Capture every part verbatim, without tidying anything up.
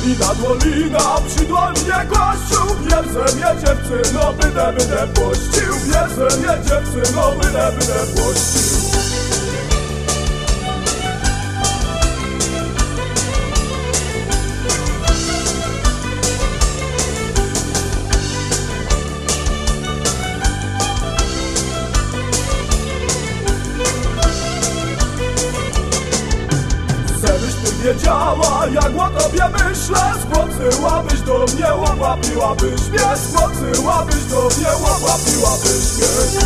Dolina, dolina, przy dolinie kościół. Bierze mnie dziewczyno, będę, będę puścił. Bierze mnie dziewczyno, będę, będę puścił. Wiedziała, jak o tobie myślę. Skłocyłabyś do mnie, łapiłabyś mnie. Skłocyłabyś do mnie, łapiłabyś mnie.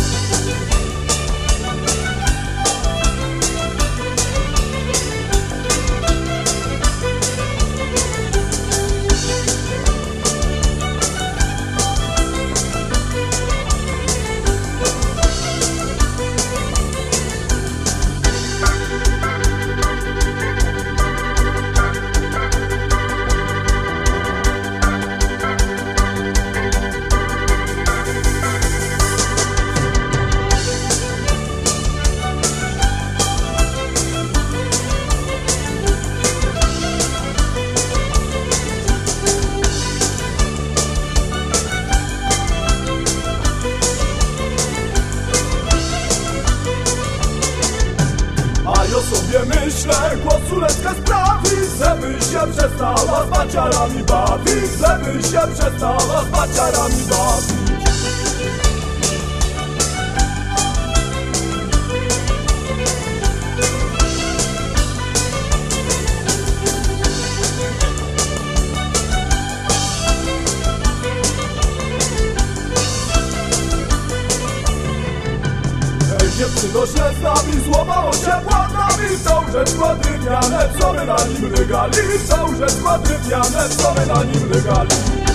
Ja sobie myślę, głosulecka sprawi, żeby się przestała z baciarami bawić, żeby się przestała z baciarami bawić. Dziewczyno się z nami, złomało się płatami. Tą rzecz składrywiane, co my na nim rygali. Tą rzecz składrywiane, co my na nim rygali.